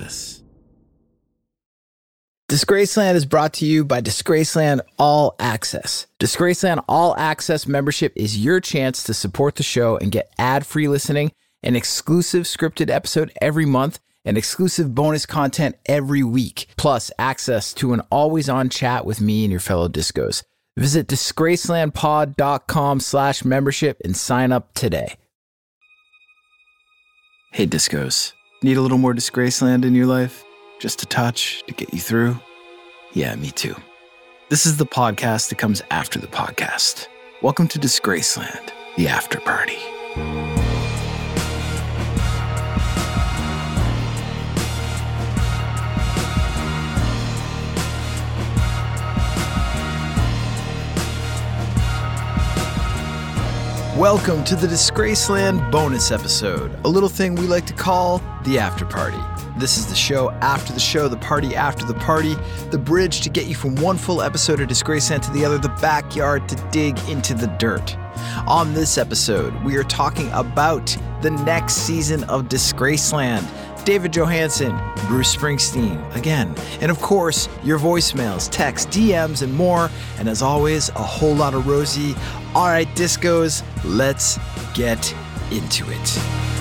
Elvis. Disgraceland is brought to you by Disgraceland All Access. Disgraceland All Access membership is your chance to support the show and get ad-free listening, an exclusive scripted episode every month, and exclusive bonus content every week, plus access to an always-on chat with me and your fellow discos. Visit disgracelandpod.com/membership and sign up today. Hey, discos. Need a little more Disgraceland in your life? Just a touch to get you through? Yeah, me too. This is the podcast that comes after the podcast. Welcome to Disgraceland, the after party. Welcome to the Disgraceland bonus episode, a little thing we like to call the after party. This is the show after the show, the party after the party, the bridge to get you from one full episode of Disgraceland to the other, the backyard to dig into the dirt. On this episode, we are talking about the next season of Disgraceland. David Johansen, Bruce Springsteen, again. And of course, your voicemails, texts, DMs, and more. And as always, a whole lot of Rosie. All right, discos, let's get into it.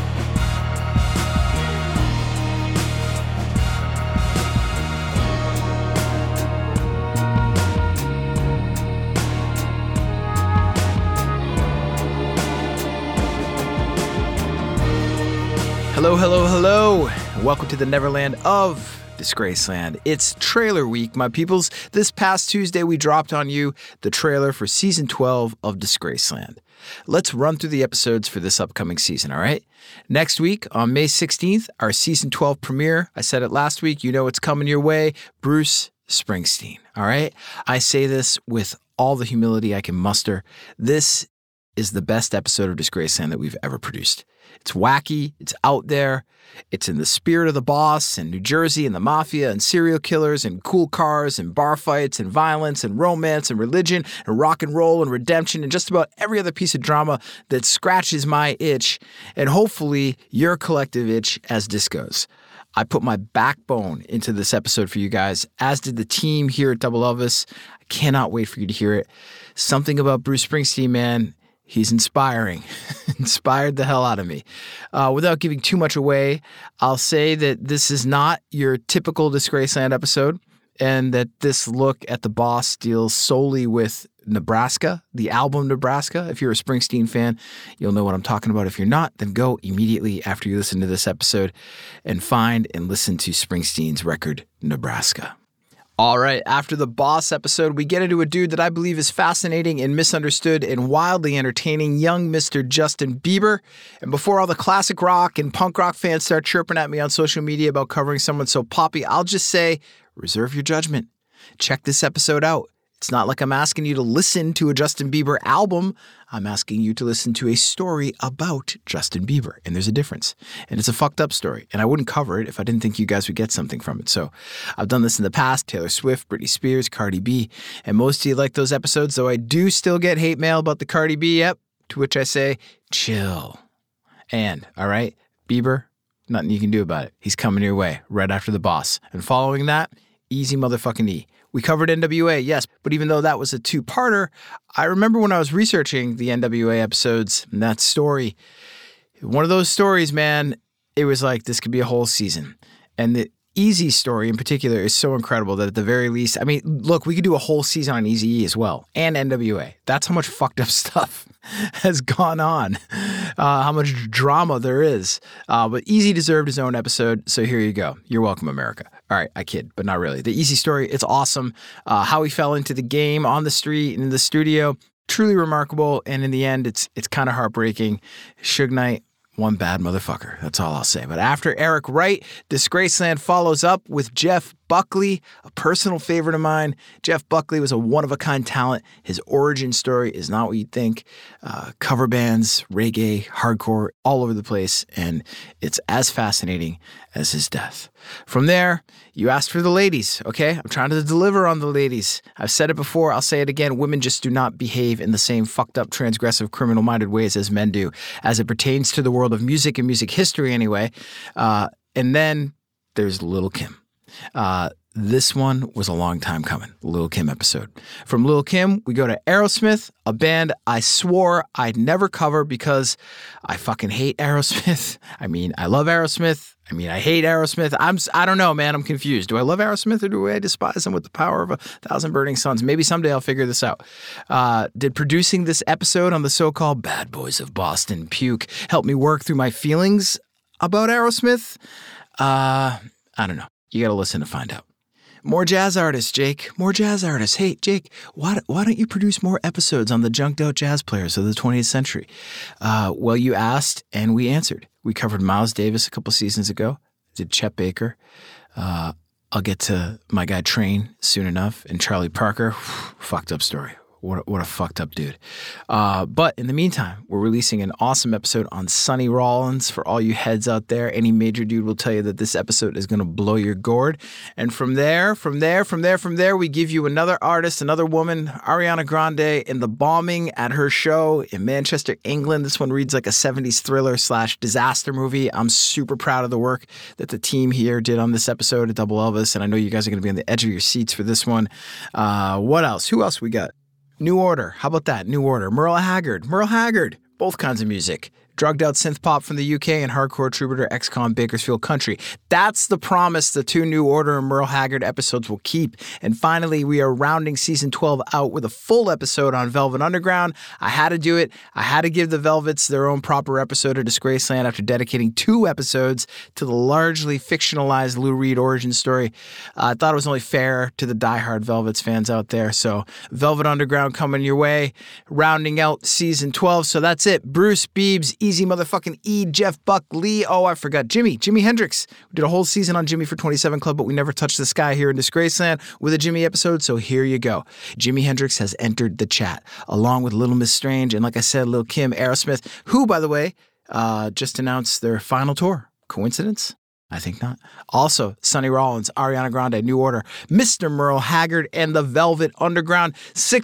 Hello, hello, hello. Welcome to the Neverland of Disgraceland. It's trailer week, my peoples. This past Tuesday, we dropped on you the trailer for season 12 of Disgraceland. Let's run through the episodes for this upcoming season, all right? Next week, on May 16th, our season 12 premiere. I said it last week, you know it's coming your way. Bruce Springsteen, all right? I say this with all the humility I can muster. This is the best episode of Disgraceland that we've ever produced. It's wacky, it's out there, it's in the spirit of the boss and New Jersey and the mafia and serial killers and cool cars and bar fights and violence and romance and religion and rock and roll and redemption and just about every other piece of drama that scratches my itch and hopefully your collective itch as discos. I put my backbone into this episode for you guys, as did the team here at Double Elvis. I cannot wait for you to hear it. Something about Bruce Springsteen, man. He's inspiring, inspired the hell out of me. Without giving too much away, I'll say that this is not your typical Disgraceland episode and that this look at the boss deals solely with Nebraska, the album Nebraska. If you're a Springsteen fan, you'll know what I'm talking about. If you're not, then go immediately after you listen to this episode and find and listen to Springsteen's record, Nebraska. All right, after the boss episode, we get into a dude that I believe is fascinating and misunderstood and wildly entertaining, young Mr. Justin Bieber. And before all the classic rock and punk rock fans start chirping at me on social media about covering someone so poppy, I'll just say, reserve your judgment. Check this episode out. It's not like I'm asking you to listen to a Justin Bieber album. I'm asking you to listen to a story about Justin Bieber. And there's a difference. And it's a fucked up story. And I wouldn't cover it if I didn't think you guys would get something from it. So I've done this in the past. Taylor Swift, Britney Spears, Cardi B. And most of you like those episodes, though I do still get hate mail about the Cardi B. Yep. To which I say, chill. And, all right, Bieber, nothing you can do about it. He's coming your way right after the boss. And following that, easy motherfucking E. We covered NWA, yes, but even though that was a two-parter, I remember when I was researching the NWA episodes and that story, one of those stories, man, it was like, this could be a whole season. And the Easy story in particular is so incredible that at the very least, I mean, look, we could do a whole season on Eazy-E as well, and NWA. That's how much fucked up stuff has gone on, how much drama there is. But Eazy deserved his own episode, so here you go. You're welcome, America. All right, I kid, but not really. The Eazy story, it's awesome. How he fell into the game, on the street, in the studio, truly remarkable. And in the end, it's kind of heartbreaking. Suge Knight, one bad motherfucker. That's all I'll say. But after Eric Wright, Disgraceland follows up with Jeff Buckley, a personal favorite of mine. Jeff Buckley was a one-of-a-kind talent. His origin story is not what you'd think. Cover bands, reggae, hardcore, all over the place, and it's as fascinating as his death. From there, you asked for the ladies, okay? I'm trying to deliver on the ladies. I've said it before, I'll say it again. Women just do not behave in the same fucked up, transgressive, criminal-minded ways as men do, as it pertains to the world of music and music history anyway. And then there's Lil' Kim. This one was a long time coming, Lil' Kim episode. From Lil' Kim, we go to Aerosmith, a band I swore I'd never cover because I fucking hate Aerosmith. I mean, I love Aerosmith. I mean, I hate Aerosmith. I don't know, man. I'm confused. Do I love Aerosmith or do I despise them with the power of 1,000 burning suns? Maybe someday I'll figure this out. Did producing this episode on the so-called Bad Boys of Boston puke help me work through my feelings about Aerosmith? I don't know. You got to listen to find out. More jazz artists, Jake. More jazz artists. Hey, Jake, why don't you produce more episodes on the junked out jazz players of the 20th century? Well, you asked and we answered. We covered Miles Davis a couple seasons ago. Did Chet Baker. I'll get to my guy Train soon enough. And Charlie Parker, fucked up story. What a fucked up dude. But in the meantime, we're releasing an awesome episode on Sonny Rollins. For all you heads out there, any major dude will tell you that this episode is going to blow your gourd. And from there, we give you another artist, another woman, Ariana Grande, in the bombing at her show in Manchester, England. This one reads like a 70s thriller / disaster movie. I'm super proud of the work that the team here did on this episode at Double Elvis. And I know you guys are going to be on the edge of your seats for this one. What else? Who else we got? New Order. How about that? New Order. Merle Haggard. Both kinds of music. Drugged out synth pop from the UK and hardcore troubadour ex-con Bakersfield country. That's the promise the 2 New Order and Merle Haggard episodes will keep. And finally, we are rounding season 12 out with a full episode on Velvet Underground. I had to do it. I had to give the Velvets their own proper episode of Disgraceland after dedicating 2 episodes to the largely fictionalized Lou Reed origin story. I thought it was only fair to the diehard Velvets fans out there. So Velvet Underground coming your way, rounding out season 12. So that's it. Bruce Beebs, Easy motherfucking E, Jeff Buck, Lee. Oh, I forgot. Jimi Hendrix. We did a whole season on Jimmy for 27 Club, but we never touched the sky here in Disgraceland with a Jimmy episode, so here you go. Jimi Hendrix has entered the chat, along with Little Miss Strange, and like I said, Lil' Kim, Aerosmith, who, by the way, just announced their final tour. Coincidence? I think not. Also, Sonny Rollins, Ariana Grande, New Order, Mr. Merle Haggard, and the Velvet Underground.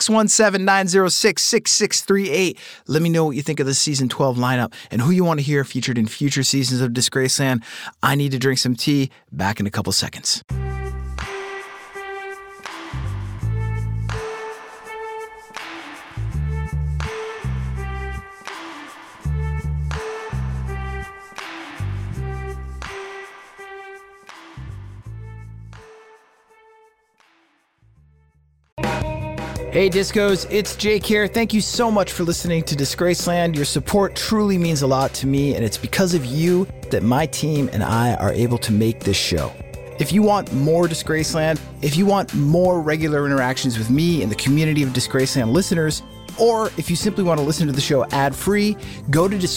617-906-6638. Let me know what you think of the season 12 lineup and who you want to hear featured in future seasons of Disgraceland. I need to drink some tea. Back in a couple seconds. Hey Discos, it's Jake here. Thank you so much for listening to Disgraceland. Your support truly means a lot to me, and it's because of you that my team and I are able to make this show. If you want more Disgraceland, if you want more regular interactions with me and the community of Disgraceland listeners, or if you simply want to listen to the show ad-free, go to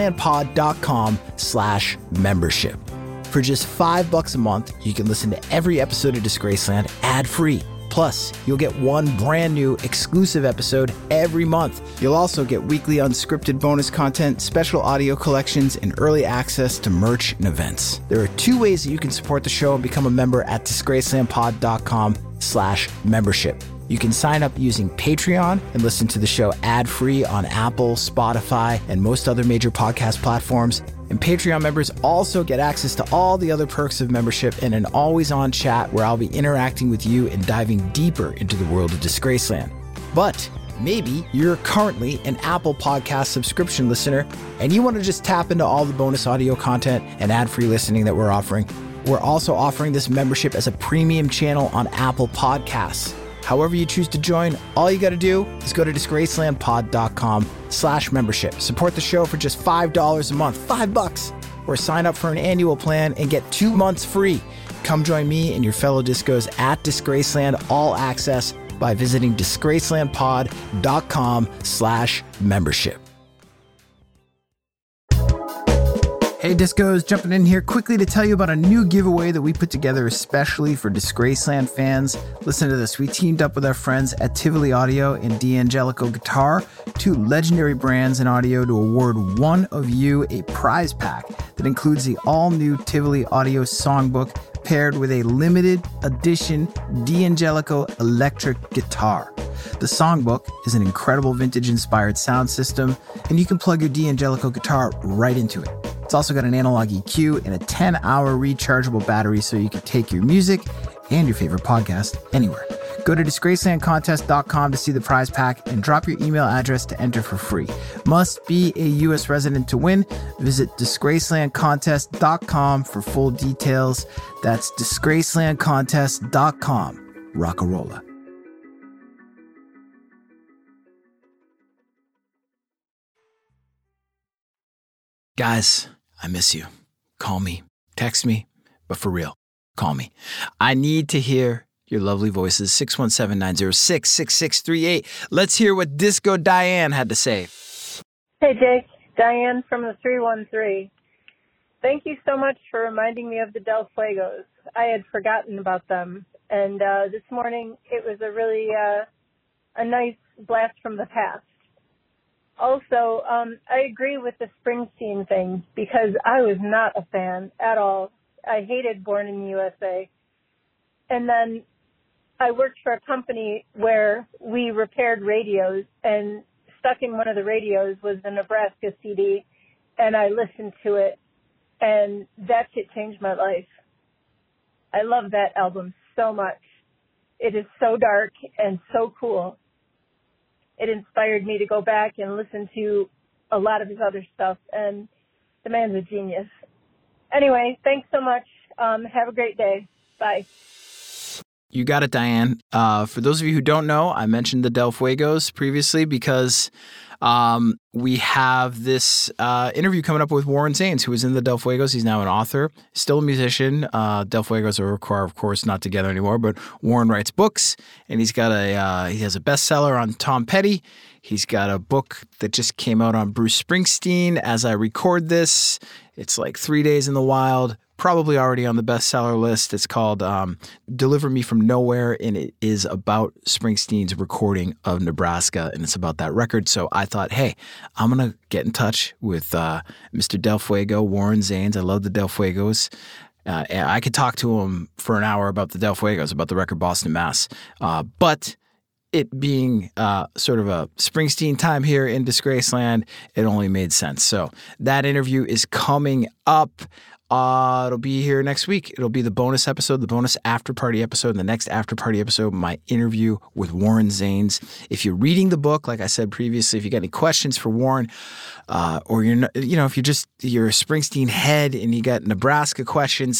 disgracelandpod.com/membership. For just $5 a month, you can listen to every episode of Disgraceland ad-free. Plus, you'll get one brand new exclusive episode every month. You'll also get weekly unscripted bonus content, special audio collections, and early access to merch and events. There are 2 ways that you can support the show and become a member at disgracelandpod.com/membership. You can sign up using Patreon and listen to the show ad-free on Apple, Spotify, and most other major podcast platforms. And Patreon members also get access to all the other perks of membership and an always-on chat where I'll be interacting with you and diving deeper into the world of Disgraceland. But maybe you're currently an Apple Podcast subscription listener and you want to just tap into all the bonus audio content and ad-free listening that we're offering. We're also offering this membership as a premium channel on Apple Podcasts. However you choose to join, all you got to do is go to disgracelandpod.com/membership. Support the show for just $5 a month, $5, or sign up for an annual plan and get 2 months free. Come join me and your fellow discos at Disgraceland All Access by visiting disgracelandpod.com/membership. Hey Discos, jumping in here quickly to tell you about a new giveaway that we put together especially for Disgraceland fans. Listen to this. We teamed up with our friends at Tivoli Audio and D'Angelico Guitar, 2 legendary brands in audio, to award one of you a prize pack that includes the all-new Tivoli Audio songbook paired with a limited edition D'Angelico electric guitar. The songbook is an incredible vintage-inspired sound system, and you can plug your D'Angelico guitar right into it. It's also got an analog EQ and a 10-hour rechargeable battery so you can take your music and your favorite podcast anywhere. Go to disgracelandcontest.com to see the prize pack and drop your email address to enter for free. Must be a U.S. resident to win. Visit disgracelandcontest.com for full details. That's disgracelandcontest.com. Rockarola. Guys, I miss you. Call me, text me, but for real, call me. I need to hear your lovely voices. 617-906-6638. Let's hear what Disco Diane had to say. Hey, Jake. Diane from the 313. Thank you so much for reminding me of the Del Fuegos. I had forgotten about them. And this morning, it was a really a nice blast from the past. Also, I agree with the Springsteen thing because I was not a fan at all. I hated Born in the USA. And then I worked for a company where we repaired radios, and stuck in one of the radios was the Nebraska CD, and I listened to it, and that shit changed my life. I love that album so much. It is so dark and so cool. It inspired me to go back and listen to a lot of his other stuff, and the man's a genius. Anyway, thanks so much. Have a great day. Bye. You got it, Diane. For those of you who don't know, I mentioned the Del Fuegos previously because we have this interview coming up with Warren Zanes, who was in the Del Fuegos. He's now an author, still a musician. Del Fuegos are, of course, not together anymore, but Warren writes books, and he has a bestseller on Tom Petty. He's got a book that just came out on Bruce Springsteen. As I record this, it's like 3 days in the wild. Probably already on the bestseller list. It's called Deliver Me From Nowhere, and it is about Springsteen's recording of Nebraska, and it's about that record. So I thought, hey, I'm going to get in touch with Mr. Del Fuego, Warren Zanes. I love the Del Fuegos. And I could talk to him for an hour about the Del Fuegos, about the record Boston, Mass. But it being sort of a Springsteen time here in Disgraceland, it only made sense. So that interview is coming up. It'll be here next week. It'll be the bonus episode, the bonus after party episode, and the next after party episode, my interview with Warren Zanes. If you're reading the book, like I said previously, if you got any questions for Warren, or you're a Springsteen head and you got Nebraska questions,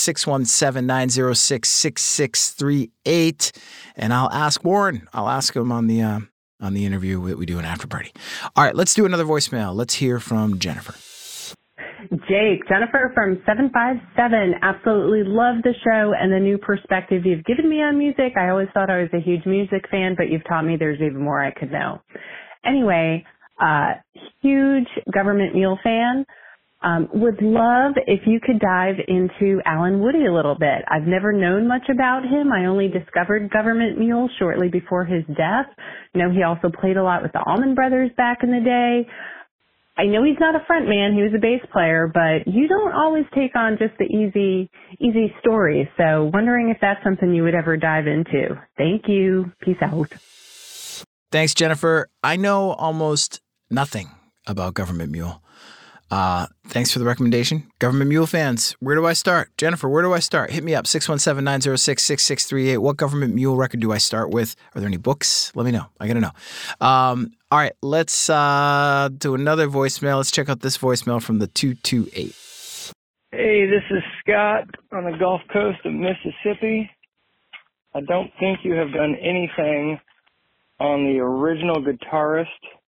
617-906-6638, and I'll ask Warren. I'll ask him on the interview that we do an after party. All right, let's do another voicemail. Let's hear from Jennifer. Jake, Jennifer from 757. Absolutely love the show and the new perspective you've given me on music. I always thought I was a huge music fan, but you've taught me there's even more I could know. Anyway, huge Government Mule fan. Would love if you could dive into Alan Woody a little bit. I've never known much about him. I only discovered Government Mule shortly before his death. He also played a lot with the Allman Brothers back in the day. I know he's not a front man. He was a bass player, but you don't always take on just the easy stories. So wondering if that's something you would ever dive into. Thank you. Peace out. Thanks, Jennifer. I know almost nothing about Government Mule. Thanks for the recommendation. Government Mule fans, where do I start? Jennifer, where do I start? Hit me up, 617-906-6638. What Government Mule record do I start with? Are there any books? Let me know. I got to know. All right, let's do another voicemail. Let's check out this voicemail from the 228. Hey, this is Scott on the Gulf Coast of Mississippi. I don't think you have done anything on the original guitarist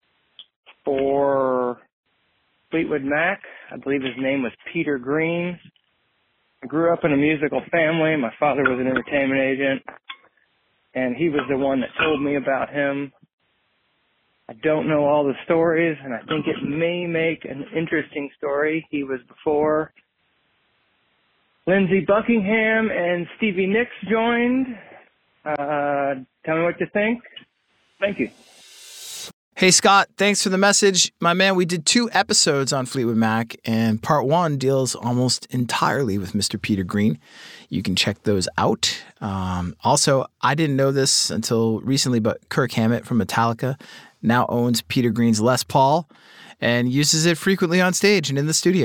for Fleetwood Mac. I believe his name was Peter Green. I grew up in a musical family. My father was an entertainment agent, and he was the one that told me about him. I don't know all the stories, and I think it may make an interesting story. He was before Lindsey Buckingham and Stevie Nicks joined. Tell me what you think. Thank you. Hey, Scott, thanks for the message. My man, we did 2 episodes on Fleetwood Mac, and part 1 deals almost entirely with Mr. Peter Green. You can check those out. Also, I didn't know this until recently, but Kirk Hammett from Metallica now owns Peter Green's Les Paul and uses it frequently on stage and in the studio.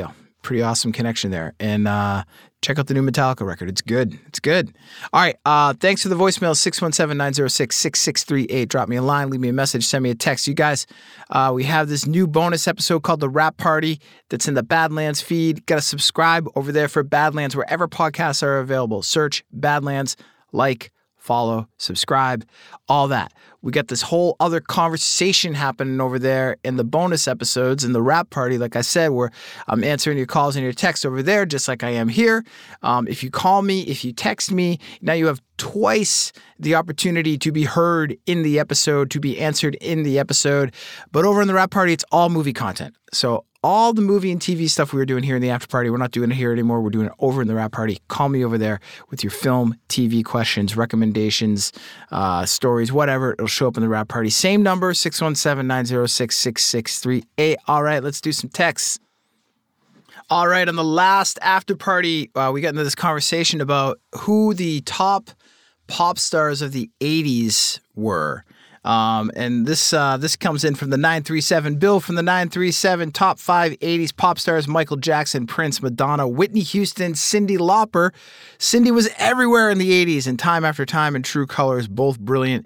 Pretty awesome connection there. And check out the new Metallica record. It's good. It's good. All right. Thanks for the voicemail, 617-906-6638. Drop me a line, leave me a message, send me a text. You guys, we have this new bonus episode called The Rap Party that's in the Badlands feed. Got to subscribe over there for Badlands wherever podcasts are available. Search Badlands, like, follow, subscribe, all that. We got this whole other conversation happening over there in the bonus episodes in the Rap Party, like I said, where I'm answering your calls and your texts over there, just like I am here. If you call me, if you text me, now you have twice the opportunity to be heard in the episode, to be answered in the episode. But over in the Rap Party, it's all movie content. So all the movie and TV stuff we were doing here in the after party, we're not doing it here anymore. We're doing it over in the Rap Party. Call me over there with your film, TV questions, recommendations, stories, whatever. It'll show up in the Rap Party. Same number, 617-906-6638. All right, let's do some texts. All right, on the last after party, we got into this conversation about who the top pop stars of the 80s were. And this comes in from the 937. Bill from the 937. Top 5 80s pop stars: Michael Jackson, Prince, Madonna, Whitney Houston, Cyndi Lauper. Cyndi was everywhere in the 80s and Time After Time and True Colors, both brilliant.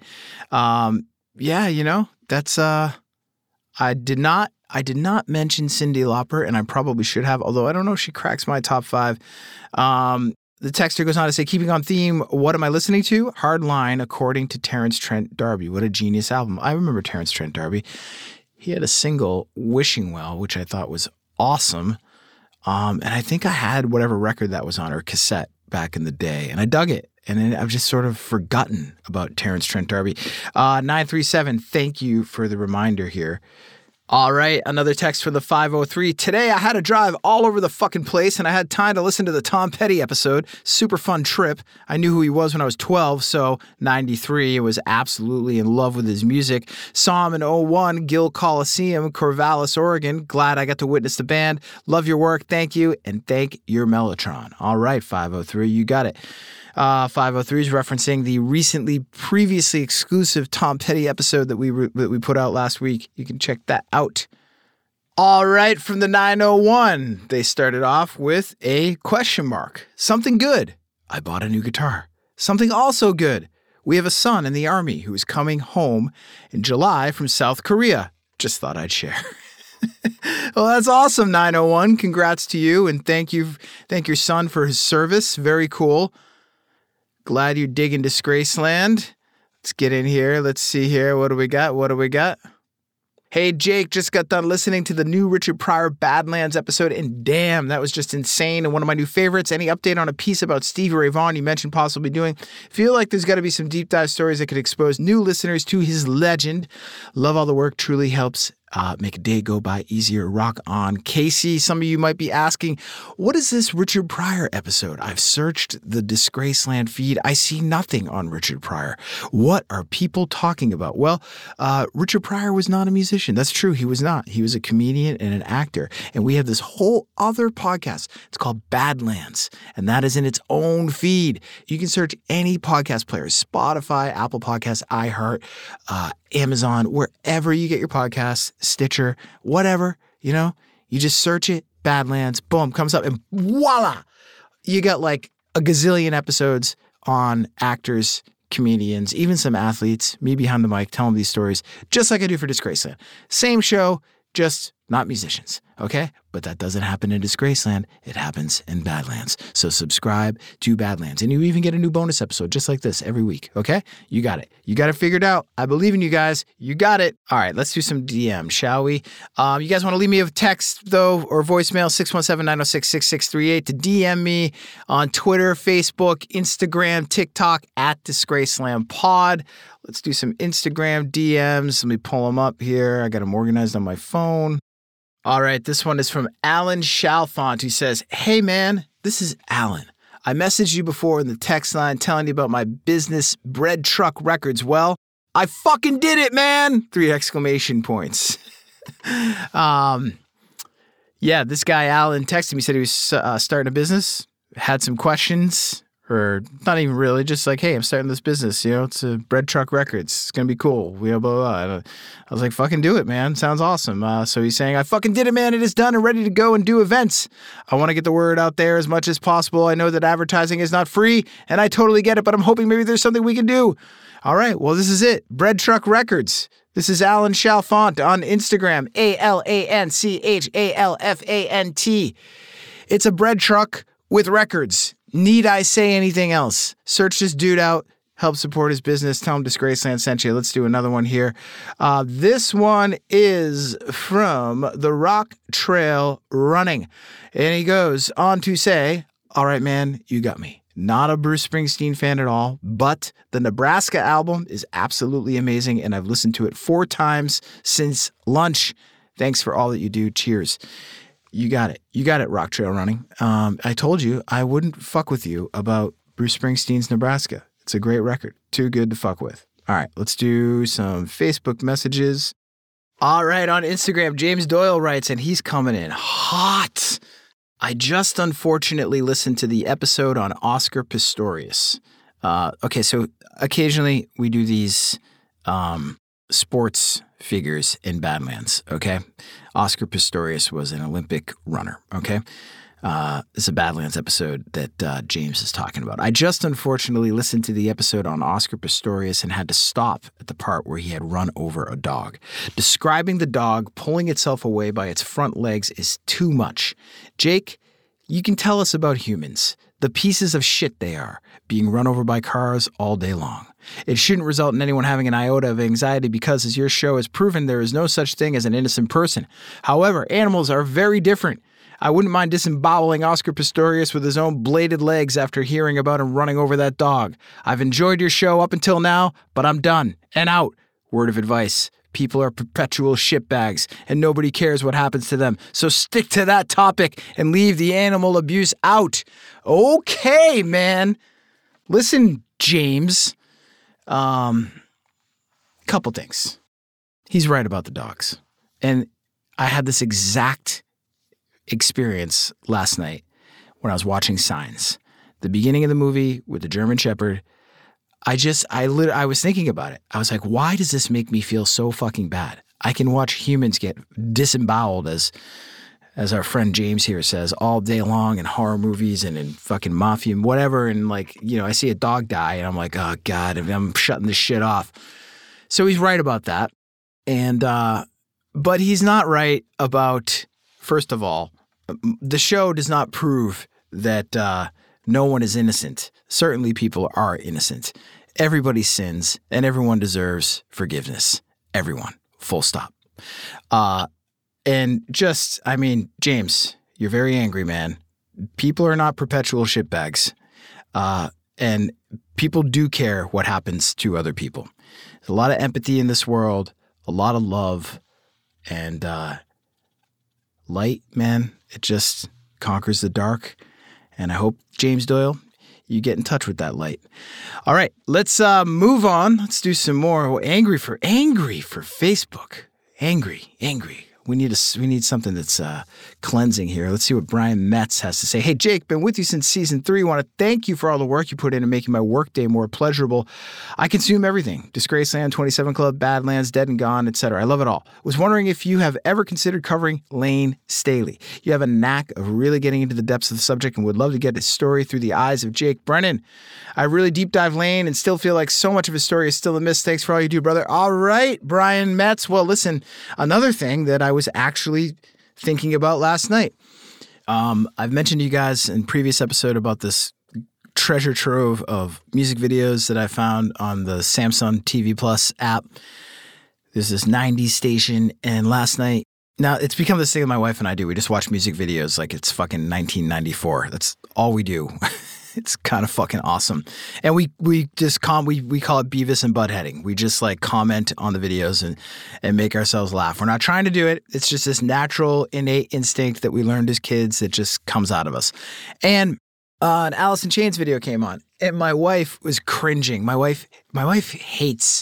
That's I did not mention Cyndi Lauper, and I probably should have, although I don't know if she cracks my top 5. The texter goes on to say, keeping on theme, what am I listening to? Hard Line, according to Terrence Trent D'Arby. What a genius album. I remember Terrence Trent D'Arby. He had a single, Wishing Well, which I thought was awesome. And I think I had whatever record that was on, or cassette back in the day, and I dug it. And then I've just sort of forgotten about Terrence Trent D'Arby. 937, thank you for the reminder here. All right, another text from the 503. Today I had to drive all over the fucking place and I had time to listen to the Tom Petty episode. Super fun trip. I knew who he was when I was 12, so 93. I was absolutely in love with his music. Saw him in 01, Gill Coliseum, Corvallis, Oregon. Glad I got to witness the band. Love your work. Thank you. And thank your Mellotron. All right, 503, you got it. 503 is referencing the previously exclusive Tom Petty episode that we put out last week. You can check that out. All right, from the 901, they started off with a question mark. Something good. I bought a new guitar. Something also good. We have a son in the Army who is coming home in July from South Korea. Just thought I'd share. Well, that's awesome, 901. Congrats to you, and thank your son for his service. Very cool. Glad you're digging Disgraceland. Let's get in here. Let's see here. What do we got? Hey, Jake, just got done listening to the new Richard Pryor Badlands episode, and damn, that was just insane and one of my new favorites. Any update on a piece about Stevie Ray Vaughan you mentioned possibly doing? Feel like there's got to be some deep dive stories that could expose new listeners to his legend. Love all the work. Truly helps make a day go by easier. Rock on. Casey, some of you might be asking, what is this Richard Pryor episode? I've searched the Disgraceland feed. I see nothing on Richard Pryor. What are people talking about? Well, Richard Pryor was not a musician. That's true. He was not. He was a comedian and an actor. And we have this whole other podcast. It's called Badlands, and that is in its own feed. You can search any podcast player, Spotify, Apple Podcasts, iHeart, Amazon, wherever you get your podcasts, Stitcher, whatever, you just search it, Badlands, boom, comes up, and voila, you got like a gazillion episodes on actors, comedians, even some athletes, me behind the mic, telling these stories, just like I do for Disgraceland. Same show, just not musicians, okay? But that doesn't happen in Disgraceland. It happens in Badlands. So subscribe to Badlands. And you even get a new bonus episode just like this every week, okay? You got it. You got it figured out. I believe in you guys. You got it. All right, let's do some DM, shall we? You guys want to leave me a text, though, or voicemail, 617-906-6638 to DM me on Twitter, Facebook, Instagram, TikTok, at Disgraceland Pod. Let's do some Instagram DMs. Let me pull them up here. I got them organized on my phone. All right, this one is from Alan Chalfont, who says, hey, man, this is Alan. I messaged you before in the text line telling you about my business, Bread Truck Records. Well, I fucking did it, man! 3 exclamation points. Yeah, this guy, Alan, texted me, said he was starting a business, had some questions, Or not even really, just like, hey, I'm starting this business, it's a Bread Truck Records. It's going to be cool, blah, blah, blah. And I was like, fucking do it, man. Sounds awesome. So he's saying, I fucking did it, man. It is done and ready to go and do events. I want to get the word out there as much as possible. I know that advertising is not free, and I totally get it, but I'm hoping maybe there's something we can do. All right, well, this is it. Bread Truck Records. This is Alan Chalfant on Instagram, AlanChalfant. It's a bread truck with records. Need I say anything else? Search this dude out. Help support his business. Tell him Disgraceland sent you. Let's do another one here. This one is from the Rock Trail Running. And he goes on to say, all right, man, you got me. Not a Bruce Springsteen fan at all, but the Nebraska album is absolutely amazing, and I've listened to it 4 times since lunch. Thanks for all that you do. Cheers. You got it. You got it, Rock Trail Running. I told you I wouldn't fuck with you about Bruce Springsteen's Nebraska. It's a great record. Too good to fuck with. All right, let's do some Facebook messages. All right, on Instagram, James Doyle writes, and he's coming in hot. I just unfortunately listened to the episode on Oscar Pistorius. Okay, so occasionally we do these sports figures in Badlands, okay? Oscar Pistorius was an Olympic runner, okay? It's a Badlands episode that James is talking about. I just unfortunately listened to the episode on Oscar Pistorius and had to stop at the part where he had run over a dog. Describing the dog pulling itself away by its front legs is too much. Jake, you can tell us about humans, the pieces of shit they are, being run over by cars all day long. It shouldn't result in anyone having an iota of anxiety because, as your show has proven, there is no such thing as an innocent person. However, animals are very different. I wouldn't mind disemboweling Oscar Pistorius with his own bladed legs after hearing about him running over that dog. I've enjoyed your show up until now, but I'm done and out. Word of advice. People are perpetual shitbags, and nobody cares what happens to them. So stick to that topic and leave the animal abuse out. Okay, man. Listen, James. Couple things. He's right about the dogs. And I had this exact experience last night when I was watching Signs. The beginning of the movie with the German Shepherd, I was thinking about it. I was like, why does this make me feel so fucking bad? I can watch humans get disemboweled, as our friend James here says, all day long in horror movies and in fucking mafia and whatever. And I see a dog die and I'm like, oh God, I'm shutting this shit off. So he's right about that. And, but he's not right about, first of all, the show does not prove that, no one is innocent. Certainly people are innocent. Everybody sins and everyone deserves forgiveness. Everyone. Full stop. And James, you're very angry, man. People are not perpetual shitbags. And people do care what happens to other people. There's a lot of empathy in this world, a lot of love, and light, man. It just conquers the dark. And I hope, James Doyle, you get in touch with that light. All right, let's move on. Let's do some more. Angry for Facebook. Angry. We need something that's cleansing here. Let's see what Brian Metz has to say. Hey, Jake, been with you since season 3. Want to thank you for all the work you put into making my workday more pleasurable. I consume everything. Disgraceland, 27 Club, Badlands, Dead and Gone, etc. I love it all. Was wondering if you have ever considered covering Lane Staley. You have a knack of really getting into the depths of the subject and would love to get his story through the eyes of Jake Brennan. I really deep dive Lane and still feel like so much of his story is still a miss. Thanks for all you do, brother. All right, Brian Metz. Well, listen, another thing that I was actually thinking about last night. I've mentioned to you guys in previous episode about this treasure trove of music videos that I found on the Samsung TV Plus app. There's this 90s station, and last night, now it's become this thing that my wife and I do. We just watch music videos like it's fucking 1994. That's all we do. It's kind of fucking awesome. And we just we call it Beavis and Buttheading. We just comment on the videos and make ourselves laugh. We're not trying to do it. It's just this natural, innate instinct that we learned as kids that just comes out of us. And an Alice in Chains video came on, and my wife was cringing. My wife hates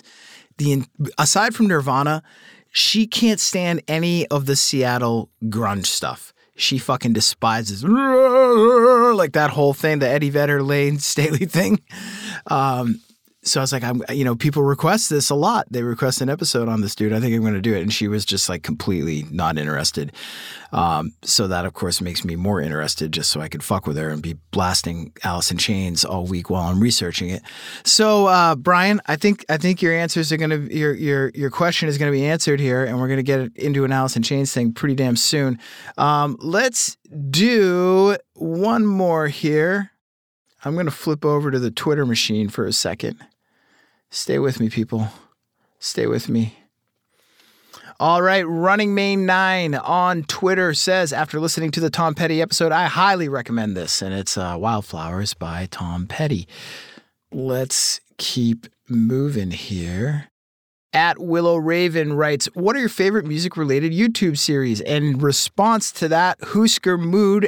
aside from Nirvana, she can't stand any of the Seattle grunge stuff. she fucking despises like that whole thing, the Eddie Vedder, Lane Staley thing. So I was like, people request this a lot. They request an episode on this dude. I think I'm going to do it. And she was just like completely not interested. So that, of course, makes me more interested just so I could fuck with her and be blasting Alice in Chains all week while I'm researching it. So, Brian, I think your answers are going to, your question is going to be answered here, and we're going to get into an Alice in Chains thing pretty damn soon. Let's do one more here. I'm going to flip over to the Twitter machine for a second. Stay with me, people. Stay with me. All right, Running Main 9 on Twitter says, after listening to the Tom Petty episode, I highly recommend this, and it's Wildflowers by Tom Petty. Let's keep moving here. At Willow Raven writes, what are your favorite music-related YouTube series? And in response to that, at Husker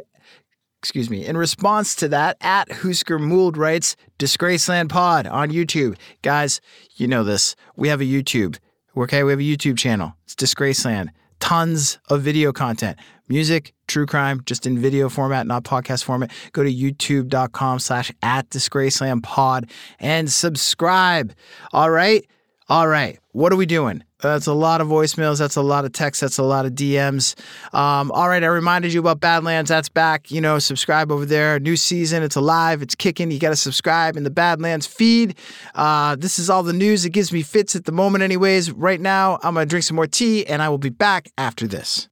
Mould writes, Disgraceland Pod on YouTube. Guys, you know this. We have a YouTube. Okay, we have a YouTube channel. It's Disgraceland. Tons of video content. Music, true crime, just in video format, not podcast format. Go to youtube.com/@DisgracelandPod and subscribe. All right. What are we doing? That's a lot of voicemails. That's a lot of texts. That's a lot of DMs. All right. I reminded you about Badlands. That's back. Subscribe over there. New season. It's alive. It's kicking. You got to subscribe in the Badlands feed. This is all the news. It gives me fits at the moment anyways. Right now, I'm going to drink some more tea, and I will be back after this.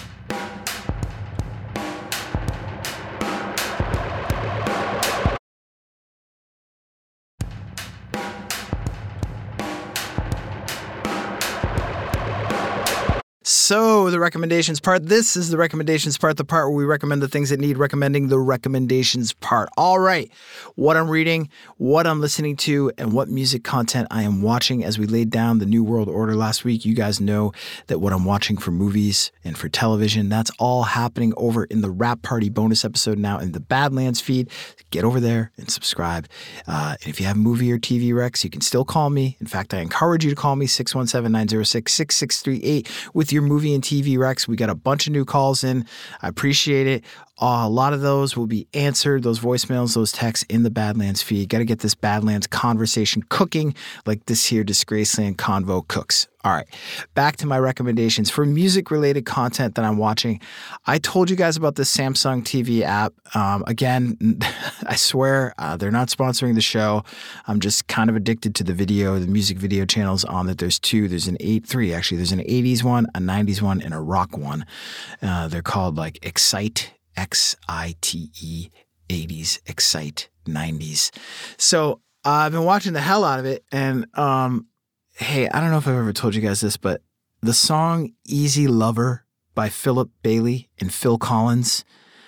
So the recommendations part. This is the recommendations part, the part where we recommend the things that need recommending, the recommendations part. All right. What I'm reading, what I'm listening to, and what music content I am watching. As we laid down the New World Order last week, you guys know that what I'm watching for movies and for television, that's all happening over in the Rap Party bonus episode now in the Badlands feed. Get over there and subscribe. And if you have movie or TV recs, you can still call me. In fact, I encourage you to call me 617-906-6638 with your movie and TV recs. We got a bunch of new calls in. I appreciate it. A lot of those will be answered, those voicemails, those texts in the Badlands feed. Got to get this Badlands conversation cooking like this here Disgraceland convo cooks. All right, back to my recommendations. For music-related content that I'm watching, I told you guys about this Samsung TV app. Again, I swear they're not sponsoring the show. I'm just kind of addicted to the music video channels on that. There's two. There's three actually. There's an 80s one, a 90s one, and a rock one. They're called like Excite, X-I-T-E, 80s, Excite, 90s. So I've been watching the hell out of it, and hey, I don't know if I've ever told you guys this, but the song Easy Lover by Philip Bailey and Phil Collins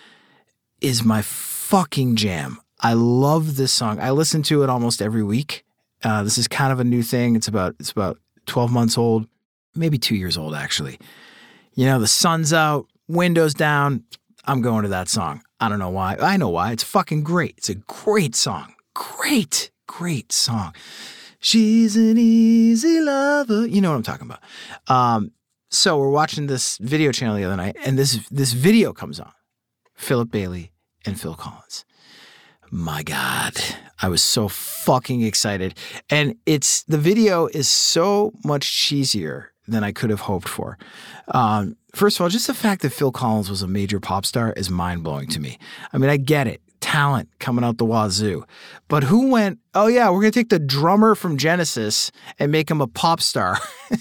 is my fucking jam. I love this song. I listen to it almost every week. This is kind of a new thing. It's about 12 months old, maybe 2 years old, actually. The sun's out, windows down. I'm going to that song. I don't know why. I know why. It's fucking great. It's a great song. Great song. She's an easy lover. You know what I'm talking about. So we're watching this video channel the other night, and this video comes on. Philip Bailey and Phil Collins. My God, I was so fucking excited. And the video is so much cheesier than I could have hoped for. First of all, just the fact that Phil Collins was a major pop star is mind-blowing to me. I mean, I get it. Talent coming out the wazoo. But who went, oh yeah, we're going to take the drummer from Genesis and make him a pop star.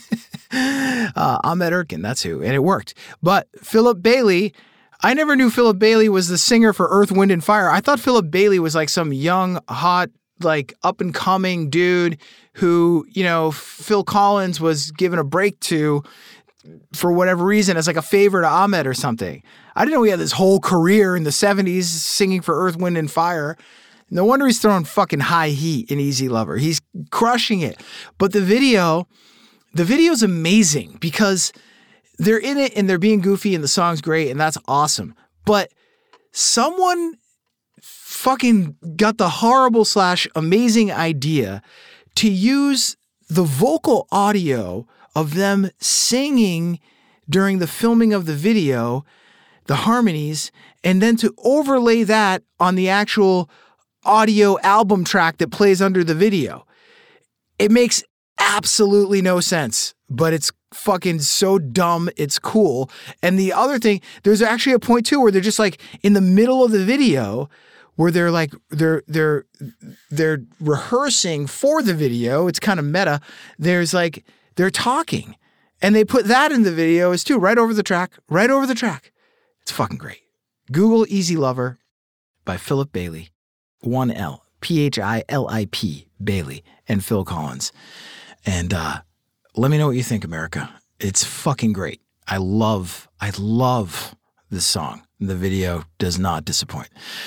Ahmet Erkin, that's who. And it worked. But Philip Bailey, I never knew Philip Bailey was the singer for Earth, Wind, and Fire. I thought Philip Bailey was like some young, hot, like up-and-coming dude who, Phil Collins was given a break to for whatever reason as like a favor to Ahmet or something. I didn't know he had this whole career in the 70s singing for Earth, Wind, and Fire. No wonder he's throwing fucking high heat in Easy Lover. He's crushing it. But the video's amazing because they're in it and they're being goofy and the song's great and that's awesome. But someone fucking got the horrible / amazing idea to use the vocal audio of them singing during the filming of the video the harmonies, and then to overlay that on the actual audio album track that plays under the video. It makes absolutely no sense, but it's fucking so dumb, it's cool. And the other thing, there's actually a point too where they're just like in the middle of the video where they're like they're rehearsing for the video. It's kind of meta. There's like they're talking, and they put that in the video as too, right over the track. It's fucking great. Google Easy Lover by Philip Bailey, 1L, Philip Bailey, and Phil Collins. And let me know what you think, America. It's fucking great. I love this song. The video does not disappoint.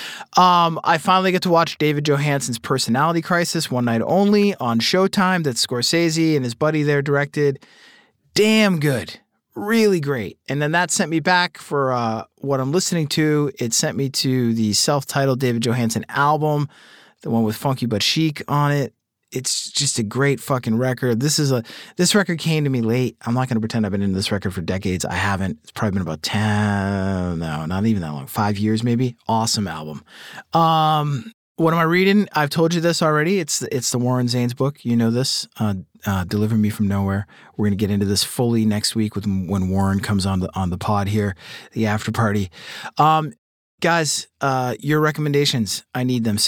I finally get to watch David Johansen's Personality Crisis one night only on Showtime that Scorsese and his buddy there directed. Damn good. Really great. And then that sent me back for what I'm listening to. It sent me to the self-titled David Johansen album, the one with Funky But Chic on it. It's just a great fucking record. This record came to me late. I'm not going to pretend I've been into this record for decades. I haven't. It's probably been about 10, no, not even that long. 5 years maybe. Awesome album. What am I reading? I've told you this already. It's the Warren Zanes book. You know this. Deliver Me From Nowhere. We're going to get into this fully next week when Warren comes on the pod here, the after party. Guys, your recommendations, I need them.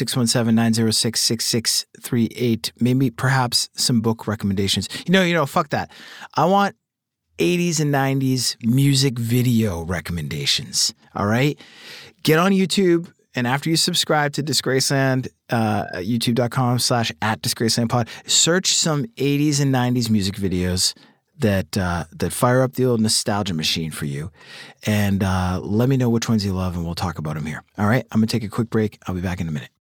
617-906-6638. Maybe perhaps some book recommendations. You know, fuck that. I want 80s and 90s music video recommendations. All right? Get on YouTube, and after you subscribe to Disgraceland, youtube.com/@DisgracelandPod, search some 80s and 90s music videos that fire up the old nostalgia machine for you. And let me know which ones you love, and we'll talk about them here. All right? I'm going to take a quick break. I'll be back in a minute.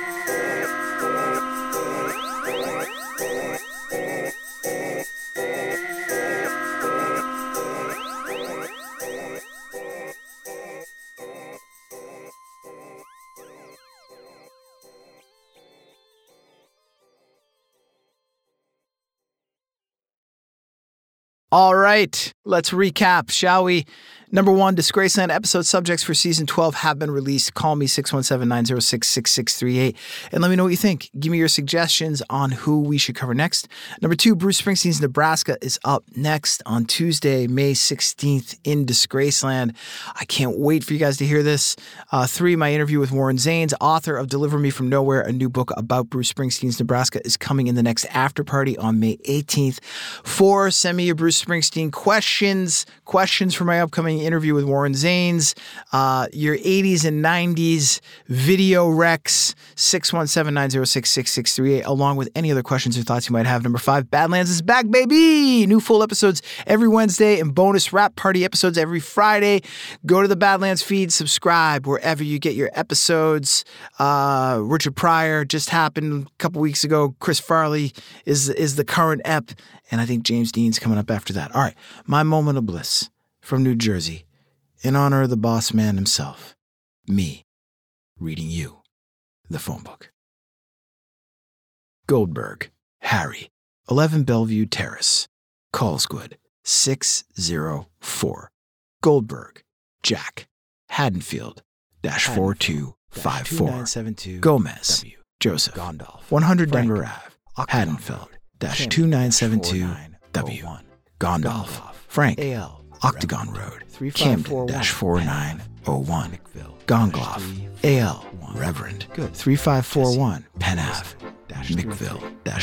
All right, let's recap, shall we? Number 1, Disgraceland episode subjects for season 12 have been released. Call me 617-906-6638 and let me know what you think. Give me your suggestions on who we should cover next. Number 2, Bruce Springsteen's Nebraska is up next on Tuesday, May 16th in Disgraceland. I can't wait for you guys to hear this. 3, my interview with Warren Zanes, author of Deliver Me From Nowhere, a new book about Bruce Springsteen's Nebraska, is coming in the next after party on May 18th. 4, send me your Bruce Springsteen questions for my upcoming interview with Warren Zanes, your 80s and 90s video recs, 617-906-6638, along with any other questions or thoughts you might have. Number 5, Badlands is back, baby! New full episodes every Wednesday and bonus rap party episodes every Friday. Go to the Badlands feed, subscribe wherever you get your episodes. Richard Pryor just happened a couple weeks ago. Chris Farley is the current ep, and I think James Dean's coming up after that. All right, my moment of bliss from New Jersey, in honor of the boss man himself, me, reading you the phone book. Goldberg, Harry, 11 Bellevue Terrace, Coleswood, 604. Goldberg, Jack, Haddonfield, -4254. Gomez, W. Joseph, Gondolf, 100 Denver Ave, Haddonfield, -2972 W. Gondolf, Frank, AL, Octagon Road, Camden, -4901. Gongloff, AL, Reverend, 3541, Penn Ave, Mickville,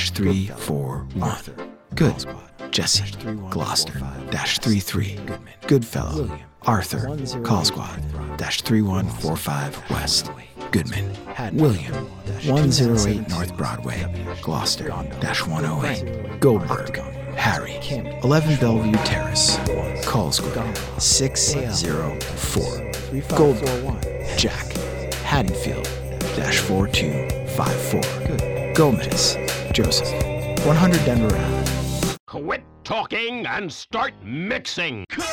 -341. Good, Jesse, Gloucester, -33, Goodfellow, Arthur, Call Squad, -3145 West, Goodman, William, 108 North Broadway, Gloucester, -108, Goldberg, Harry, 11 Bellevue Terrace, Call Squad, 604, Goldberg, Jack, Haddonfield, -4254, Gomez, Joseph, 100 Denver Ave. Quit talking and start mixing.